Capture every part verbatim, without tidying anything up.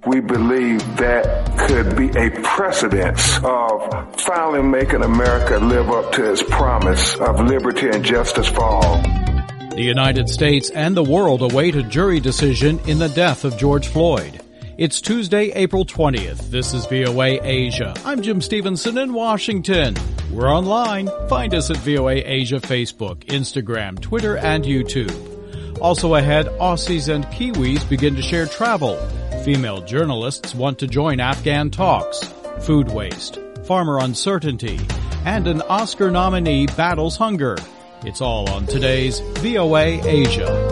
We believe that could be a precedence of finally making America live up to its promise of liberty and justice for all. The United States and the world await a jury decision in the death of George Floyd. It's Tuesday, April twentieth. This is V O A Asia. I'm Jim Stevenson in Washington. We're online. Find us at V O A Asia Facebook, Instagram, Twitter, and YouTube. Also ahead, Aussies and Kiwis begin to share travel. Female journalists want to join Afghan talks. Food waste, farmer uncertainty, and an Oscar nominee battles hunger. It's all on today's V O A Asia.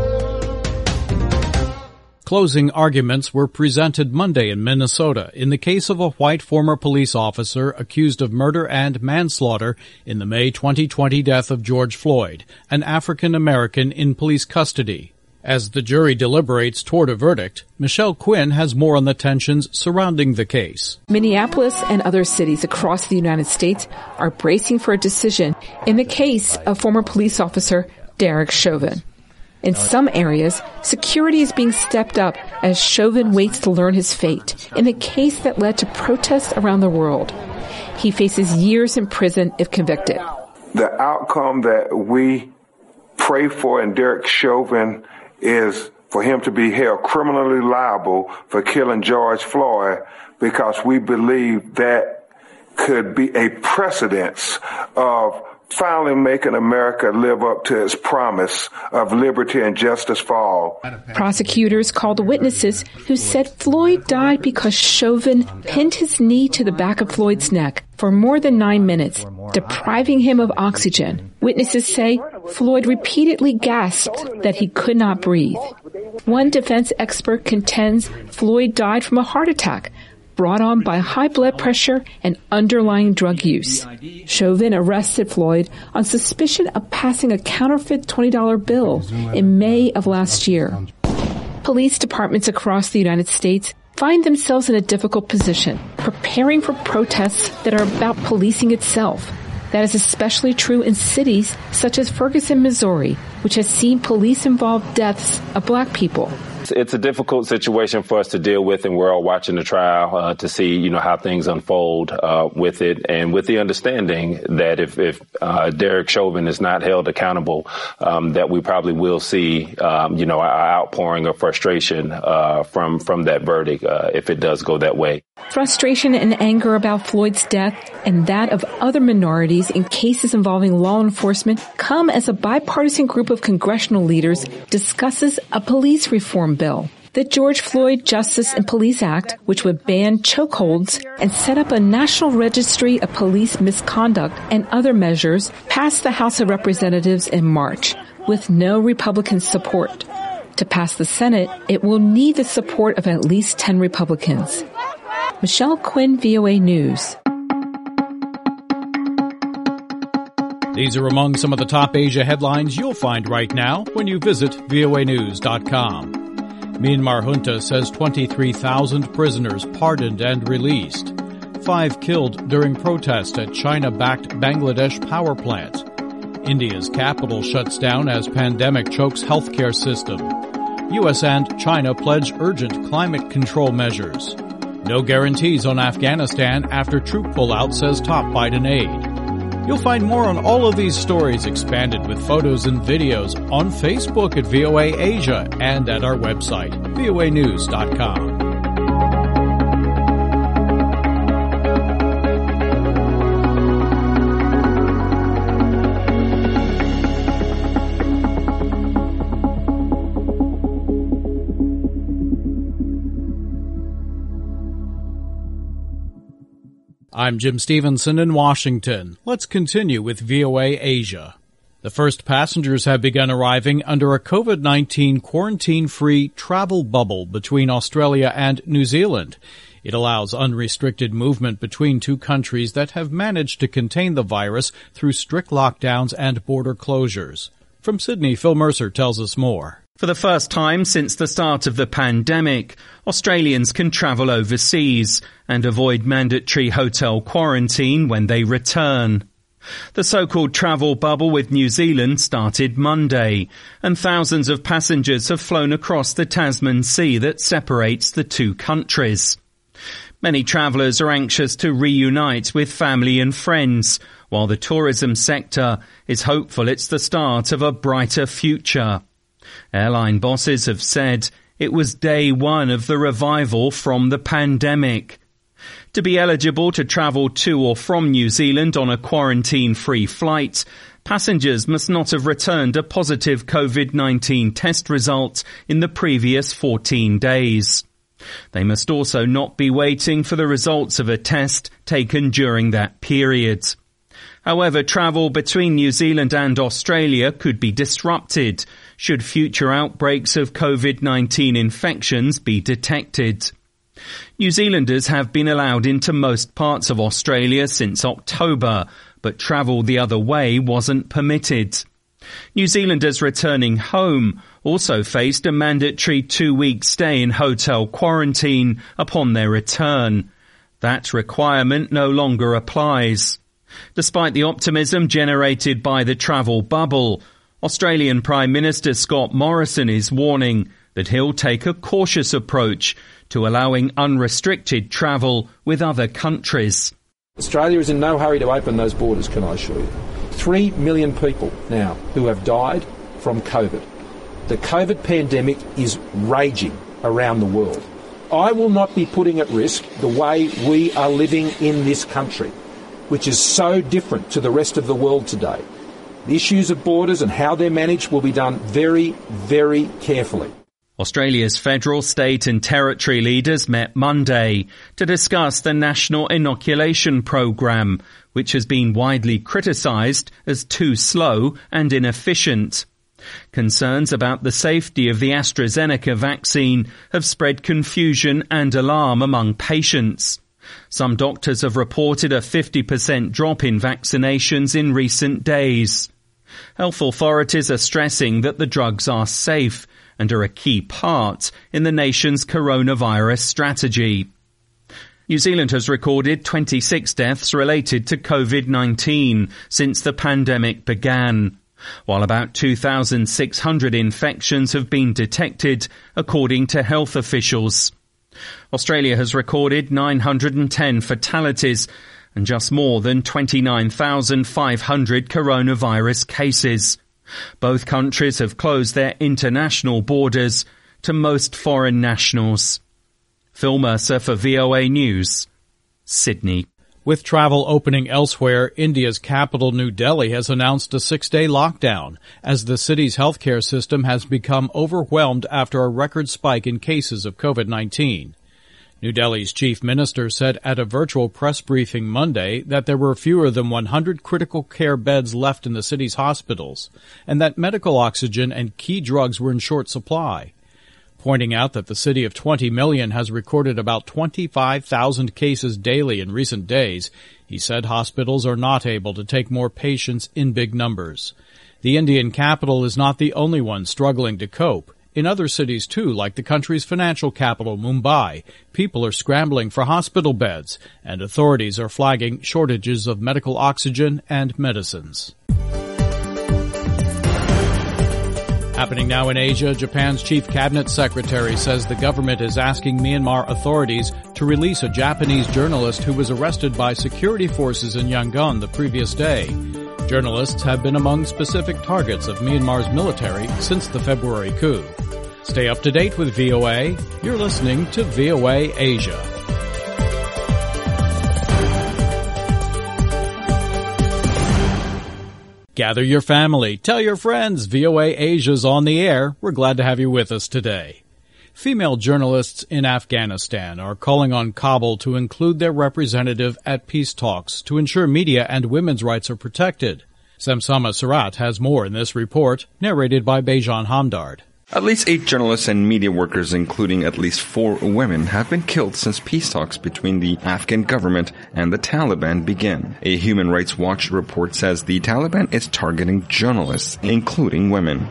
Closing arguments were presented Monday in Minnesota in the case of a white former police officer accused of murder and manslaughter in the May twenty twenty death of George Floyd, an African American in police custody. As the jury deliberates toward a verdict, Michelle Quinn has more on the tensions surrounding the case. Minneapolis and other cities across the United States are bracing for a decision in the case of former police officer Derek Chauvin. In some areas, security is being stepped up as Chauvin waits to learn his fate in the case that led to protests around the world. He faces years in prison if convicted. The outcome that we pray for in Derek Chauvin is for him to be held criminally liable for killing George Floyd, because we believe that could be a precedence of finally making America live up to its promise of liberty and justice for all. Prosecutors called witnesses who said Floyd died because Chauvin pinned his knee to the back of Floyd's neck for more than nine minutes, depriving him of oxygen. Witnesses say Floyd repeatedly gasped that he could not breathe. One defense expert contends Floyd died from a heart attack brought on by high blood pressure and underlying drug use. Chauvin arrested Floyd on suspicion of passing a counterfeit twenty dollar bill in May of last year. Police departments across the United States find themselves in a difficult position, preparing for protests that are about policing itself. That is especially true in cities such as Ferguson, Missouri, which has seen police-involved deaths of black people. It's a difficult situation for us to deal with, and we're all watching the trial uh, to see, you know, how things unfold uh, with it, and with the understanding that if, if uh, Derek Chauvin is not held accountable, um, that we probably will see, um, you know, an outpouring of frustration uh, from from that verdict uh, if it does go that way. Frustration and anger about Floyd's death and that of other minorities in cases involving law enforcement come as a bipartisan group of congressional leaders discusses a police reform bill. The George Floyd Justice and Police Act, which would ban chokeholds and set up a national registry of police misconduct and other measures, passed the House of Representatives in March with no Republican support. To pass the Senate, it will need the support of at least ten Republicans. Michelle Quinn, V O A News. These are among some of the top Asia headlines you'll find right now when you visit V O A news dot com. Myanmar junta says twenty-three thousand prisoners pardoned and released. Five killed during protest at China-backed Bangladesh power plant. India's capital shuts down as pandemic chokes healthcare system. U S and China pledge urgent climate control measures. No guarantees on Afghanistan after troop pullout, says top Biden aide. You'll find more on all of these stories expanded with photos and videos on Facebook at V O A Asia and at our website, V O A news dot com. I'm Jim Stevenson in Washington. Let's continue with V O A Asia. The first passengers have begun arriving under a COVID nineteen quarantine-free travel bubble between Australia and New Zealand. It allows unrestricted movement between two countries that have managed to contain the virus through strict lockdowns and border closures. From Sydney, Phil Mercer tells us more. For the first time since the start of the pandemic, Australians can travel overseas and avoid mandatory hotel quarantine when they return. The so-called travel bubble with New Zealand started Monday, and thousands of passengers have flown across the Tasman Sea that separates the two countries. Many travellers are anxious to reunite with family and friends, while the tourism sector is hopeful it's the start of a brighter future. Airline bosses have said it was day one of the revival from the pandemic. To be eligible to travel to or from New Zealand on a quarantine-free flight, passengers must not have returned a positive COVID nineteen test result in the previous fourteen days. They must also not be waiting for the results of a test taken during that period. However, travel between New Zealand and Australia could be disrupted should future outbreaks of COVID nineteen infections be detected. New Zealanders have been allowed into most parts of Australia since October, but travel the other way wasn't permitted. New Zealanders returning home also faced a mandatory two-week stay in hotel quarantine upon their return. That requirement no longer applies. Despite the optimism generated by the travel bubble, Australian Prime Minister Scott Morrison is warning that he'll take a cautious approach to allowing unrestricted travel with other countries. Australia is in no hurry to open those borders, can I assure you. Three million people now who have died from COVID. The COVID pandemic is raging around the world. I will not be putting at risk the way we are living in this country, which is so different to the rest of the world today. The issues of borders and how they're managed will be done very, very carefully. Australia's federal, state and territory leaders met Monday to discuss the national inoculation programme, which has been widely criticised as too slow and inefficient. Concerns about the safety of the AstraZeneca vaccine have spread confusion and alarm among patients. Some doctors have reported a fifty percent drop in vaccinations in recent days. Health authorities are stressing that the drugs are safe and are a key part in the nation's coronavirus strategy. New Zealand has recorded twenty-six deaths related to COVID nineteen since the pandemic began, while about two thousand six hundred infections have been detected, according to health officials. Australia has recorded nine hundred ten fatalities and just more than twenty-nine thousand five hundred coronavirus cases. Both countries have closed their international borders to most foreign nationals. Phil Mercer for V O A News, Sydney. With travel opening elsewhere, India's capital, New Delhi, has announced a six-day lockdown as the city's healthcare system has become overwhelmed after a record spike in cases of COVID nineteen. New Delhi's chief minister said at a virtual press briefing Monday that there were fewer than one hundred critical care beds left in the city's hospitals and that medical oxygen and key drugs were in short supply. Pointing out that the city of twenty million has recorded about twenty-five thousand cases daily in recent days, he said hospitals are not able to take more patients in big numbers. The Indian capital is not the only one struggling to cope. In other cities, too, like the country's financial capital, Mumbai, people are scrambling for hospital beds, and authorities are flagging shortages of medical oxygen and medicines. Happening now in Asia, Japan's chief cabinet secretary says the government is asking Myanmar authorities to release a Japanese journalist who was arrested by security forces in Yangon the previous day. Journalists have been among specific targets of Myanmar's military since the February coup. Stay up to date with V O A. You're listening to V O A Asia. Gather your family. Tell your friends. V O A Asia's on the air. We're glad to have you with us today. Female journalists in Afghanistan are calling on Kabul to include their representative at peace talks to ensure media and women's rights are protected. Samsama Sarat has more in this report, narrated by Bejan Hamdard. At least eight journalists and media workers, including at least four women, have been killed since peace talks between the Afghan government and the Taliban began. A Human Rights Watch report says the Taliban is targeting journalists, including women.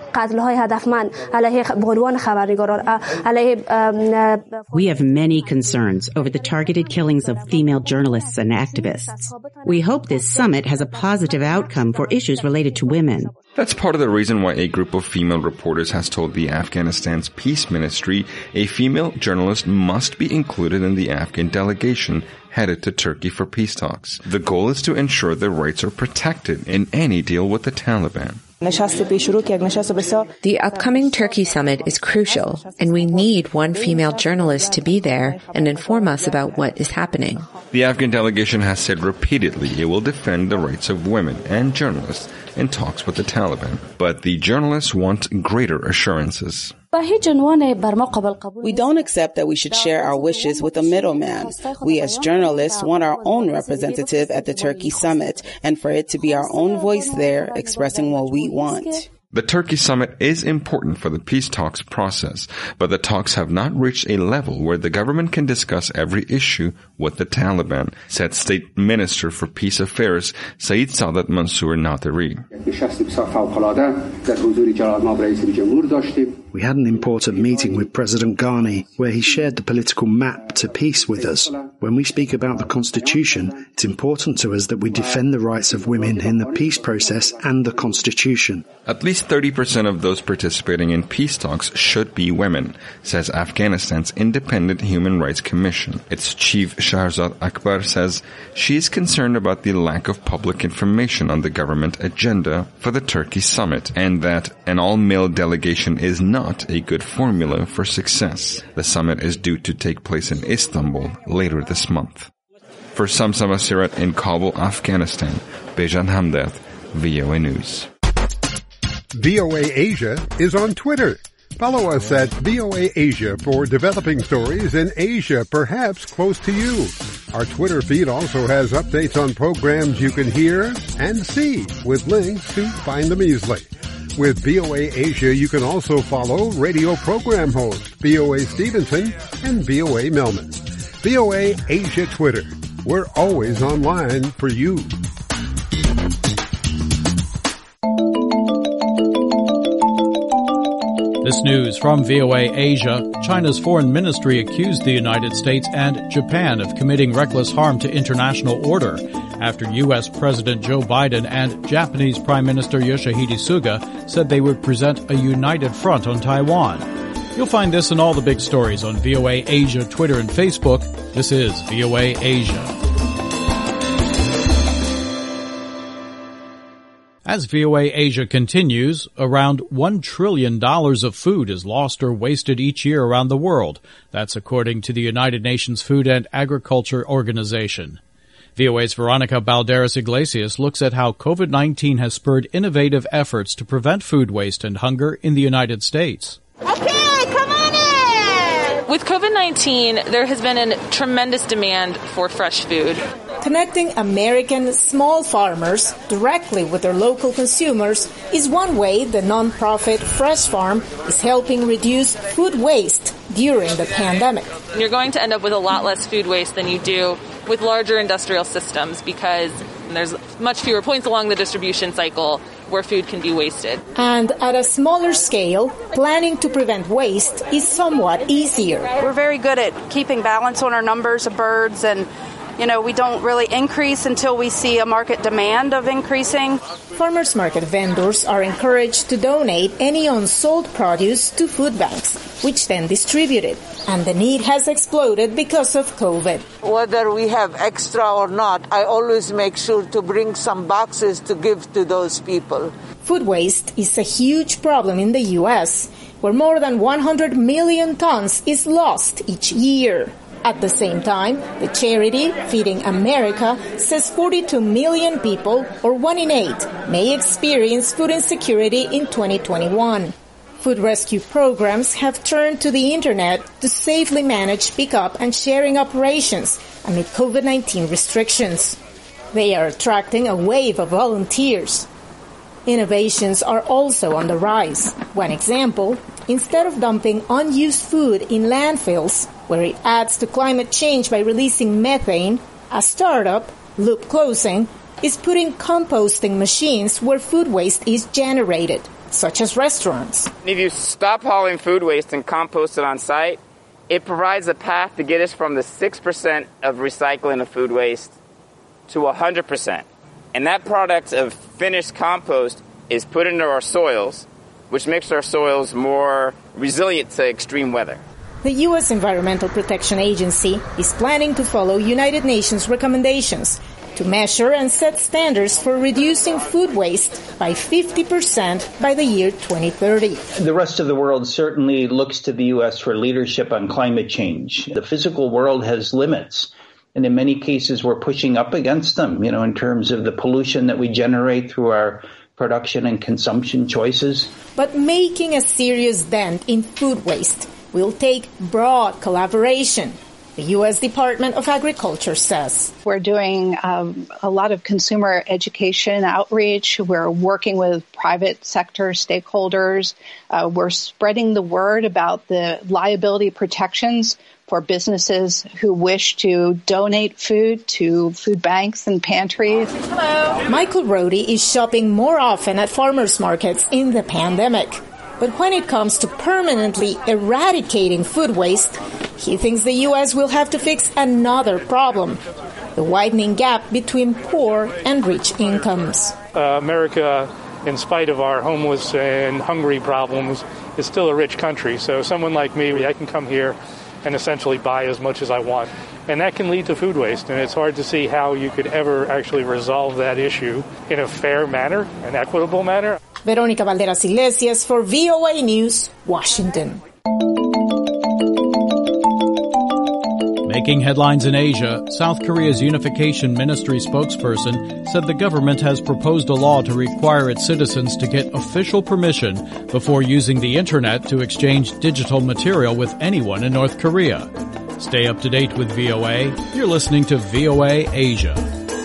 We have many concerns over the targeted killings of female journalists and activists. We hope this summit has a positive outcome for issues related to women. That's part of the reason why a group of female reporters has told the Afghanistan's peace ministry a female journalist must be included in the Afghan delegation headed to Turkey for peace talks. The goal is to ensure their rights are protected in any deal with the Taliban. The upcoming Turkey summit is crucial, and we need one female journalist to be there and inform us about what is happening. The Afghan delegation has said repeatedly it will defend the rights of women and journalists in talks with the Taliban, but the journalists want greater assurances. We don't accept that we should share our wishes with a middleman. We as journalists want our own representative at the Turkey summit and for it to be our own voice there expressing what we want. The Turkey summit is important for the peace talks process, but the talks have not reached a level where the government can discuss every issue with the Taliban, said State Minister for Peace Affairs Saeed Sadat Mansour Nateri. We had an important meeting with President Ghani where he shared the political map to peace with us. When we speak about the Constitution, it's important to us that we defend the rights of women in the peace process and the Constitution. At least thirty percent of those participating in peace talks should be women, says Afghanistan's Independent Human Rights Commission. Its chief Shahrzad Akbar says she is concerned about the lack of public information on the government agenda for the Turkey summit and that an all-male delegation is not a good formula for success. The summit is due to take place in Istanbul later this month. For Samsa Masirat in Kabul, Afghanistan, Bejan Hamdeth, V O A News. V O A Asia is on Twitter. Follow us at V O A Asia for developing stories in Asia, perhaps close to you. Our Twitter feed also has updates on programs you can hear and see with links to find them easily. With V O A Asia, you can also follow radio program host V O A Stevenson and V O A Melman. V O A Asia Twitter. We're always online for you. This news from V O A Asia. China's foreign ministry accused the United States and Japan of committing reckless harm to international order after U S President Joe Biden and Japanese Prime Minister Yoshihide Suga said they would present a united front on Taiwan. You'll find this and all the big stories on V O A Asia, Twitter, and Facebook. This is V O A Asia. As V O A Asia continues, around one trillion dollars of food is lost or wasted each year around the world. That's according to the United Nations Food and Agriculture Organization. V O A's Veronica Balderas Iglesias looks at how COVID nineteen has spurred innovative efforts to prevent food waste and hunger in the United States. Okay, come on in! With COVID nineteen, there has been a tremendous demand for fresh food. Connecting American small farmers directly with their local consumers is one way the nonprofit Fresh Farm is helping reduce food waste during the pandemic. You're going to end up with a lot less food waste than you do with larger industrial systems because there's much fewer points along the distribution cycle where food can be wasted. And at a smaller scale, planning to prevent waste is somewhat easier. We're very good at keeping balance on our numbers of birds, and you know, we don't really increase until we see a market demand of increasing. Farmers market vendors are encouraged to donate any unsold produce to food banks, which then distribute it. And the need has exploded because of COVID. Whether we have extra or not, I always make sure to bring some boxes to give to those people. Food waste is a huge problem in the U S, where more than one hundred million tons is lost each year. At the same time, the charity Feeding America says forty-two million people, or one in eight, may experience food insecurity in twenty twenty-one. Food rescue programs have turned to the internet to safely manage pickup and sharing operations amid COVID nineteen restrictions. They are attracting a wave of volunteers. Innovations are also on the rise. One example, instead of dumping unused food in landfills, where it adds to climate change by releasing methane, a startup, Loop Closing, is putting composting machines where food waste is generated, such as restaurants. If you stop hauling food waste and compost it on site, it provides a path to get us from the six percent of recycling of food waste to one hundred percent. And that product of finished compost is put into our soils, which makes our soils more resilient to extreme weather. The U S Environmental Protection Agency is planning to follow United Nations recommendations to measure and set standards for reducing food waste by fifty percent by the year twenty thirty. The rest of the world certainly looks to the U S for leadership on climate change. The physical world has limits, and in many cases we're pushing up against them, you know, in terms of the pollution that we generate through our production and consumption choices. But making a serious dent in food waste will take broad collaboration, the U S Department of Agriculture says. We're doing um, a lot of consumer education outreach. We're working with private sector stakeholders. Uh, we're spreading the word about the liability protections for businesses who wish to donate food to food banks and pantries. Hello. Michael Rohde is shopping more often at farmers markets in the pandemic. But when it comes to permanently eradicating food waste, he thinks the U S will have to fix another problem, the widening gap between poor and rich incomes. Uh, America, in spite of our homeless and hungry problems, is still a rich country. So someone like me, I can come here and essentially buy as much as I want. And that can lead to food waste, and it's hard to see how you could ever actually resolve that issue in a fair manner, an equitable manner. Verónica Valderas Iglesias for V O A News, Washington. Making headlines in Asia, South Korea's Unification Ministry spokesperson said the government has proposed a law to require its citizens to get official permission before using the internet to exchange digital material with anyone in North Korea. Stay up to date with V O A. You're listening to V O A Asia.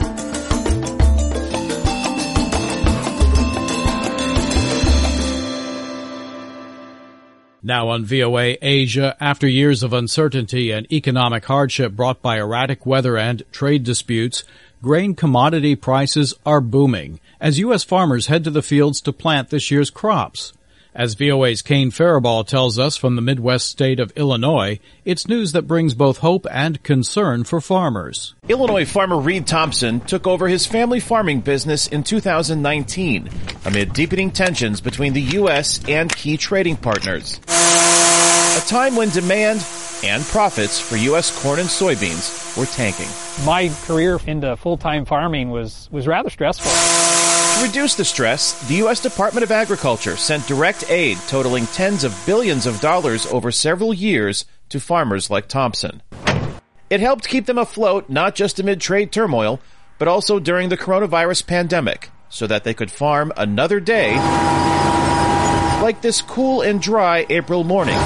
Now on V O A Asia, after years of uncertainty and economic hardship brought by erratic weather and trade disputes, grain commodity prices are booming as U S farmers head to the fields to plant this year's crops. As V O A's Kane Faribault tells us from the Midwest state of Illinois, it's news that brings both hope and concern for farmers. Illinois farmer Reed Thompson took over his family farming business in two thousand nineteen amid deepening tensions between the U S and key trading partners. A time when demand and profits for U S corn and soybeans were tanking. My career into full-time farming was, was rather stressful. To reduce the stress, the U S Department of Agriculture sent direct aid totaling tens of billions of dollars over several years to farmers like Thompson. It helped keep them afloat not just amid trade turmoil, but also during the coronavirus pandemic, so that they could farm another day like this cool and dry April morning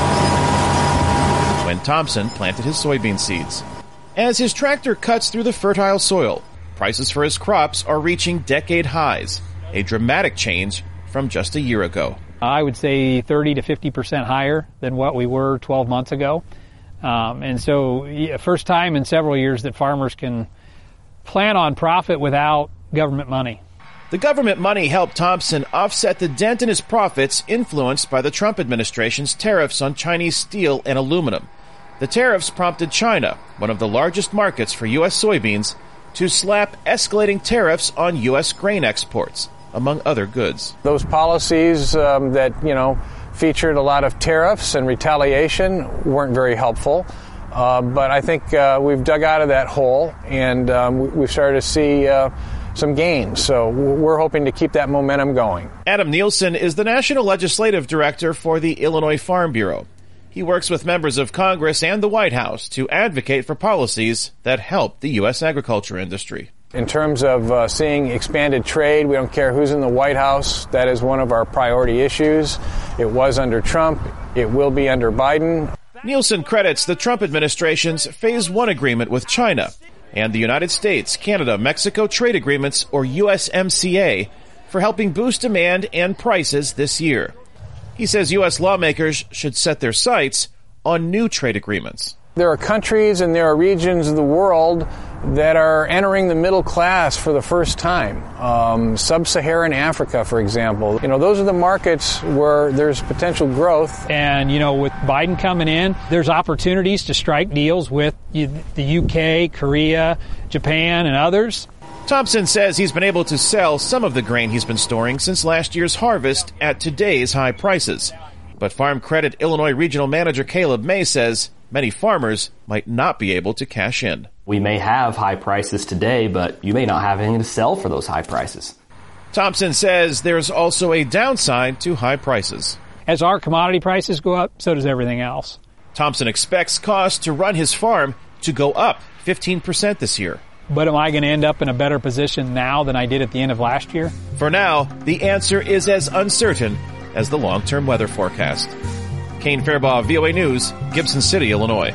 when Thompson planted his soybean seeds. As his tractor cuts through the fertile soil, prices for his crops are reaching decade highs, a dramatic change from just a year ago. I would say thirty to fifty percent higher than what we were twelve months ago. Um, and so yeah, first time in several years that farmers can plan on profit without government money. The government money helped Thompson offset the dent in his profits influenced by the Trump administration's tariffs on Chinese steel and aluminum. The tariffs prompted China, one of the largest markets for U S soybeans, to slap escalating tariffs on U S grain exports, among other goods. Those policies um, that, you know, featured a lot of tariffs and retaliation weren't very helpful. Uh, but I think uh, we've dug out of that hole, and um, we've started to see uh, some gains. So we're hoping to keep that momentum going. Adam Nielsen is the National Legislative Director for the Illinois Farm Bureau. He works with members of Congress and the White House to advocate for policies that help the U S agriculture industry. In terms of uh, seeing expanded trade, we don't care who's in the White House. That is one of our priority issues. It was under Trump. It will be under Biden. Nielsen credits the Trump administration's Phase One agreement with China and the United States, Canada, Mexico trade agreements, or U S M C A, for helping boost demand and prices this year. He says U S lawmakers should set their sights on new trade agreements. There are countries and there are regions of the world that are entering the middle class for the first time. Um, Sub-Saharan Africa, for example. You know, those are the markets where there's potential growth. And, you know, with Biden coming in, there's opportunities to strike deals with the U K, Korea, Japan, and others. Thompson says he's been able to sell some of the grain he's been storing since last year's harvest at today's high prices. But Farm Credit Illinois Regional Manager Caleb May says many farmers might not be able to cash in. We may have high prices today, but you may not have anything to sell for those high prices. Thompson says there's also a downside to high prices. As our commodity prices go up, so does everything else. Thompson expects costs to run his farm to go up fifteen percent this year. But am I going to end up in a better position now than I did at the end of last year? For now, the answer is as uncertain as the long-term weather forecast. Kane Fairbaugh, V O A News, Gibson City, Illinois.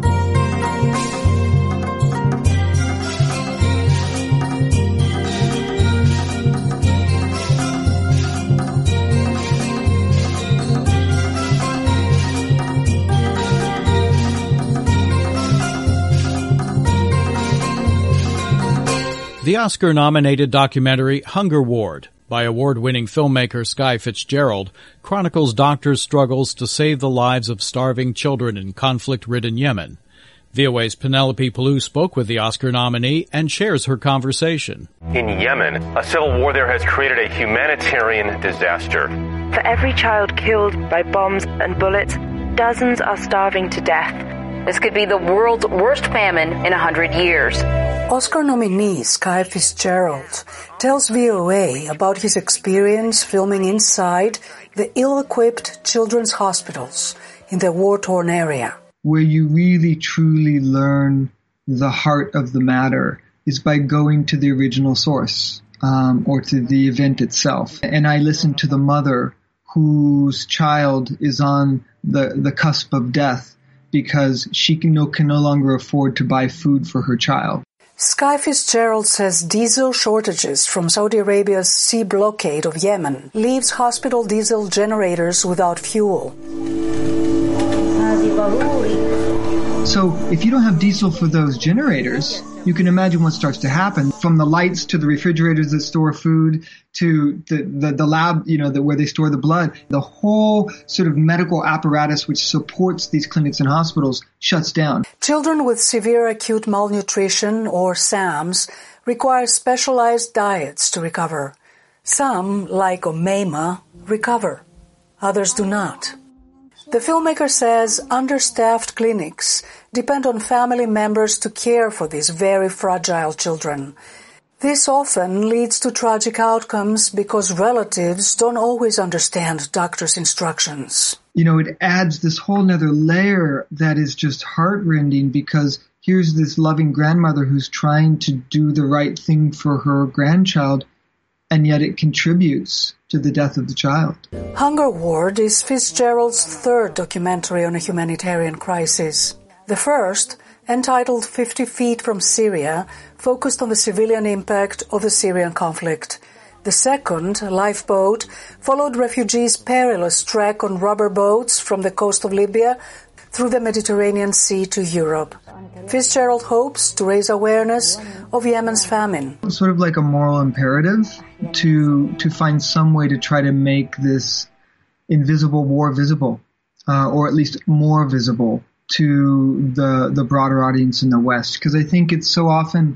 The Oscar-nominated documentary Hunger Ward by award-winning filmmaker Skye Fitzgerald chronicles doctors' struggles to save the lives of starving children in conflict-ridden Yemen. V O A's Penelope Pallou spoke with the Oscar nominee and shares her conversation. In Yemen, a civil war there has created a humanitarian disaster. For every child killed by bombs and bullets, dozens are starving to death. This could be the world's worst famine in a hundred years. Oscar nominee Skye Fitzgerald tells V O A about his experience filming inside the ill-equipped children's hospitals in the war-torn area. Where you really truly learn the heart of the matter is by going to the original source, um, or to the event itself. And I listened to the mother whose child is on the, the cusp of death because she can no, can no longer afford to buy food for her child. Skye Fitzgerald says diesel shortages from Saudi Arabia's sea blockade of Yemen leaves hospital diesel generators without fuel. So if you don't have diesel for those generators, you can imagine what starts to happen, from the lights to the refrigerators that store food to the, the, the lab, you know, the, where they store the blood. The whole sort of medical apparatus which supports these clinics and hospitals shuts down. Children with severe acute malnutrition, or SAMS, require specialized diets to recover. Some, like Omeima, recover. Others do not. The filmmaker says understaffed clinics depend on family members to care for these very fragile children. This often leads to tragic outcomes because relatives don't always understand doctors' instructions. You know, it adds this whole nother layer that is just heartrending, because here's this loving grandmother who's trying to do the right thing for her grandchild, and yet it contributes to the death of the child. Hunger Ward is Fitzgerald's third documentary on a humanitarian crisis. The first, entitled fifty feet from Syria, focused on the civilian impact of the Syrian conflict. The second, Lifeboat, followed refugees' perilous trek on rubber boats from the coast of Libya through the Mediterranean Sea to Europe. Fitzgerald hopes to raise awareness of Yemen's famine. Sort of like a moral imperative to to find some way to try to make this invisible war visible, uh, or at least more visible to the the broader audience in the West. Because I think it's so often,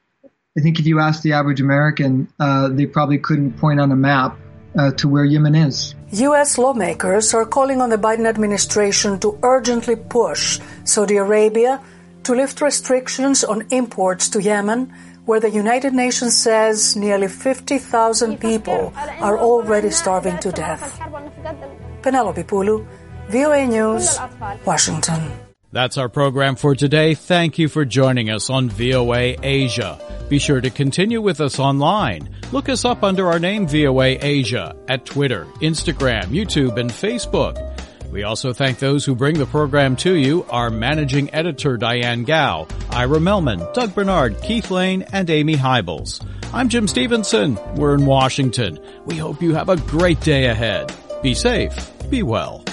I think if you ask the average American, uh, they probably couldn't point on a map uh, to where Yemen is. U S lawmakers are calling on the Biden administration to urgently push Saudi Arabia to lift restrictions on imports to Yemen, where the United Nations says nearly fifty thousand people are already starving to death. Penelope Pallou, V O A News, Washington. That's our program for today. Thank you for joining us on V O A Asia. Be sure to continue with us online. Look us up under our name, V O A Asia, at Twitter, Instagram, YouTube, and Facebook. We also thank those who bring the program to you, our managing editor, Diane Gao, Ira Melman, Doug Bernard, Keith Lane, and Amy Hybels. I'm Jim Stevenson. We're in Washington. We hope you have a great day ahead. Be safe. Be well.